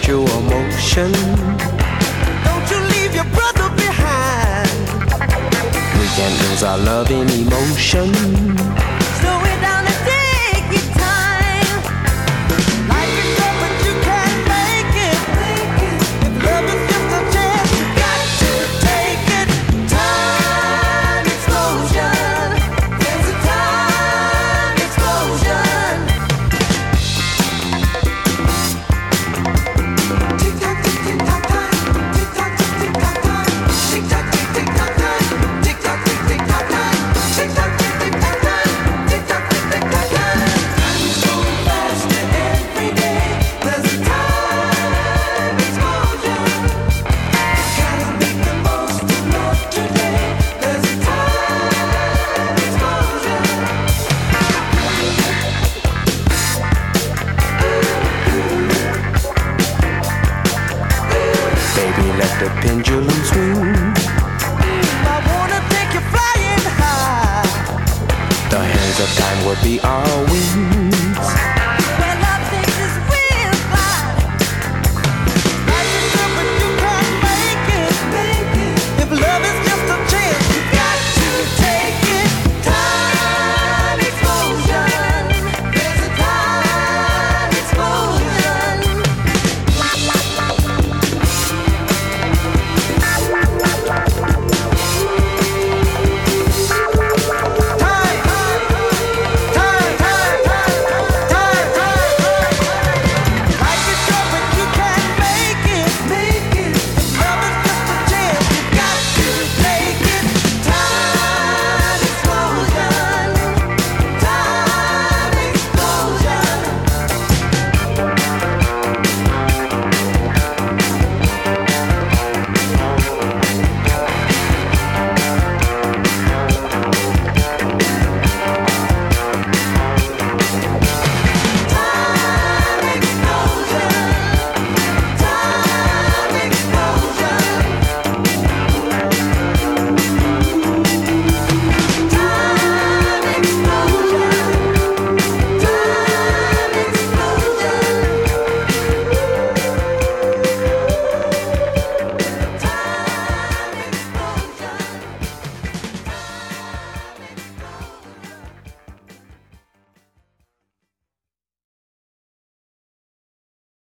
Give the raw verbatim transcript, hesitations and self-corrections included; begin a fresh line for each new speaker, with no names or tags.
perpetual motion. Don't you leave your brother behind. We can't lose our love in emotion. Slow it down and take your time. Life is short, but you can't make it. If love is just a chance, you got to take it. Time explosion. There's a time explosion. Tick tock, tick tick tock time. Tick tock, tick tick tock time. Tick tock, tick tick tock time. Tick tock, tick tick tock time. Tick tock, tick tick tock time. Tick tock, tick tick tock time. Time's going faster every day. There's a time explosion. Gotta make the most of love today. There's a time explosion. Baby, let the pendulum swing. I wanna take you flying high. The hands of time will be our wings.